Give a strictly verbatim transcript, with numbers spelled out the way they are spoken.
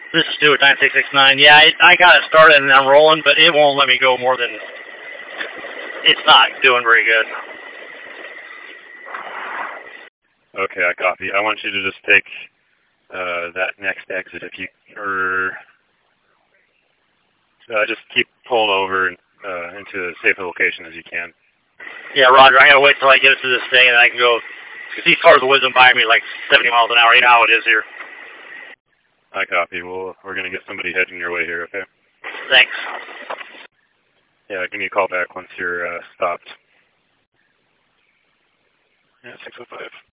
This is Stuart nine six six nine. Yeah, it, I got it started and I'm rolling, but it won't let me go more than. It's not doing very good. Okay, I copy. I want you to just take uh, that next exit if you, or uh, just keep pulling over uh, into as safe a location as you can. Yeah, Roger. I gotta wait till I get it to this thing and I can go. Because these cars are whizzing by me like seventy miles an hour. You know how it is here. I copy. Well, we're gonna get somebody heading your way here. Okay. Thanks. Yeah, give me a call back once you're uh, stopped. Yeah, six oh five.